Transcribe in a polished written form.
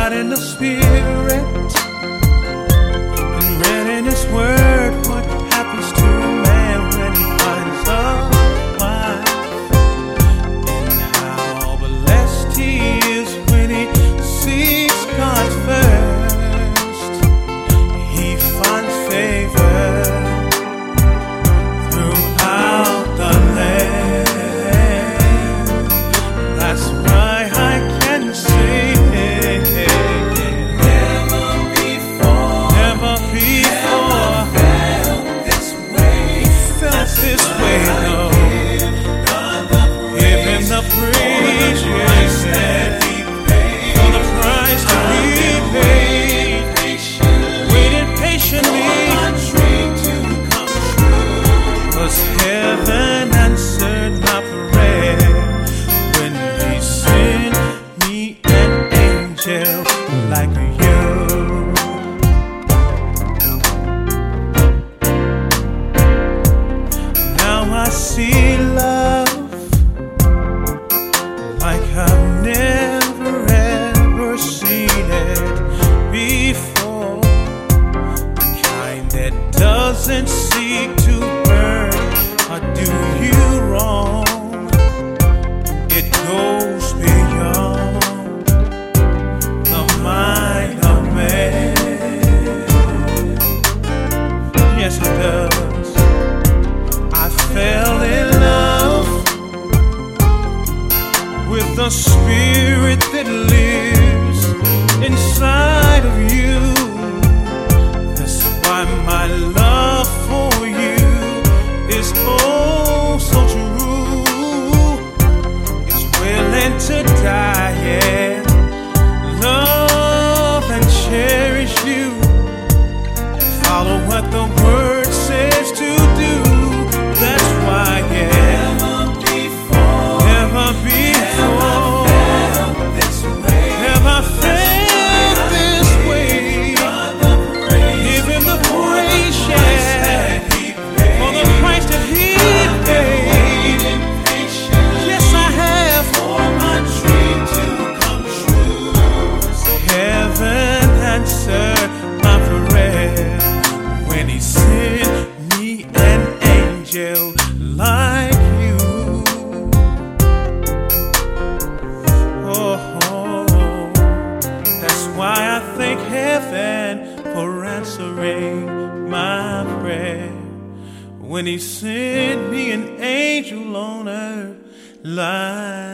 got in the spirit and read in His Word what happens to a man when he finds a wife, and how blessed he is when he seeks God first. He finds favor throughout the land. That's why I can say never before felt this way, no. Give Him the praise, yes, for the price that He paid. Waited patiently, 'cause heaven answered my prayer when He sent me an angel like you. Now I see love like I've never ever seen it before. The kind that doesn't seek to hurt or do you wrong. It goes beyond the mind of man. Yes, it does. I fell in love with the spirit that lives inside of you. That's why my love for you is oh so true. It's willing to die, yeah. Love and cherish you. Follow what the Word says to do. That's why, yeah. Never before have I felt this way. Give Him the praise, yeah, for the price that He paid. Yes, I have. For my dream to come true. Heaven answered my prayer when He sent me an angel like you. Oh, that's why I thank heaven for answering my prayer when He sent me an angel on earth like